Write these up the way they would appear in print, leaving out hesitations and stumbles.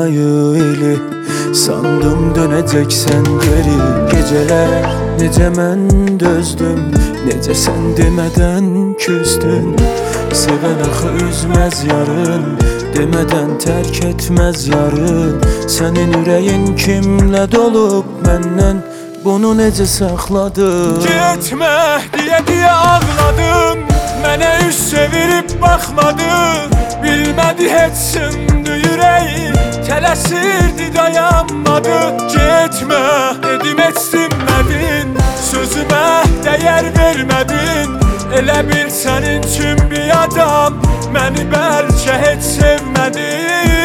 ayı sandım dönəcəksən geri. Gecələr necə mən dözdüm, necə sən demədən küstün. Sevən axı üzməz yarın, demədən tərk etməz yarın. Sənin ürəyin kimlə dolub məndən, bunu necə saxladın? Getmə deyə ağladım, mənə üz çevirib baxmadın. Bilmədi heç sındı ürəyi, tələsirdi dayanmadı. Getmə dedim heç dinmədin, sözümə dəyər vermədin. Elə bil sənin üçün bir adam məni bəlkə heç sevmədin.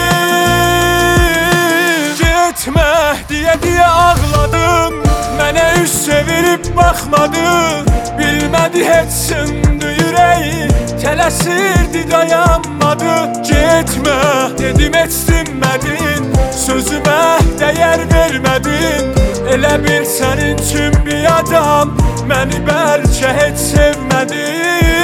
Getmə deyə ağladım, mənə üz çevirib baxmadın. Bilmədi heç sındı ürəyi, tələsirdi dayanmadı. Getmə dedim heç dinmədin, sözümə dəyər vermədin. Elə bil sənin üçün bir adam məni bəlkə heç sevmədin.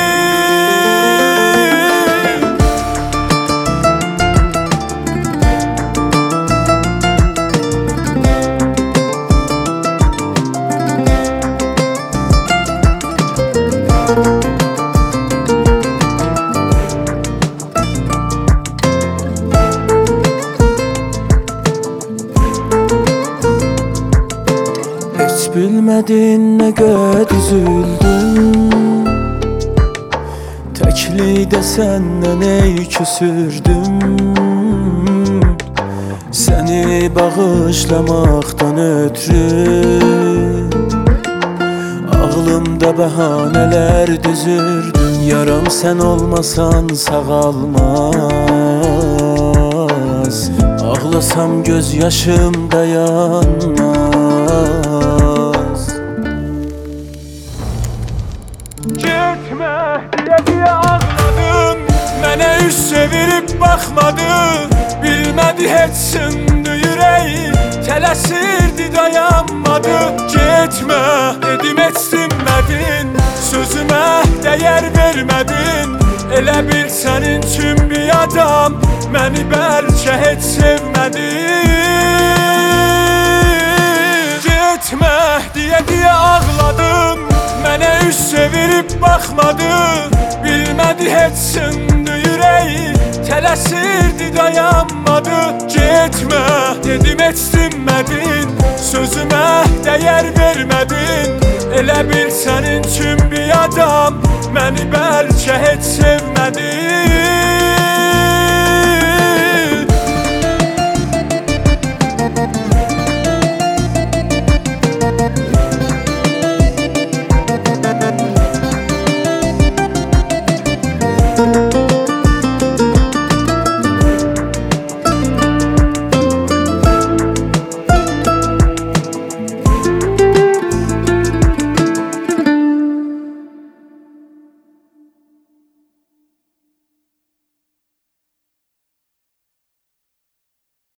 Bilmədin nə qəd üzüldüm, təklikdə səndən ey küsürdüm. Səni bağışlamaqdan ötürü ağlımda bəhanələr düzürdüm. Yaram sən olmasan sağalmaz, ağlasam göz yaşım dayanmaz. Getmə deyə ağladım, mənə üz çevirib baxmadın. Bilmədi heç sındı ürəyi, tələsirdi dayanmadı. Getmə dedim heç dinmədin, sözümə dəyər vermədin. Elə bil sənin üçün bir adam məni bəlkə heç sevmədin. Getmə deyə ağladım, mənə üz çevirib baxmadın. Bilmədi heç sındı ürəyi, tələsirdi dayanmadı. Getmə dedim heç dinmədin, sözümə dəyər vermədin. Elə bil sənin üçün bir adam məni bəlkə heç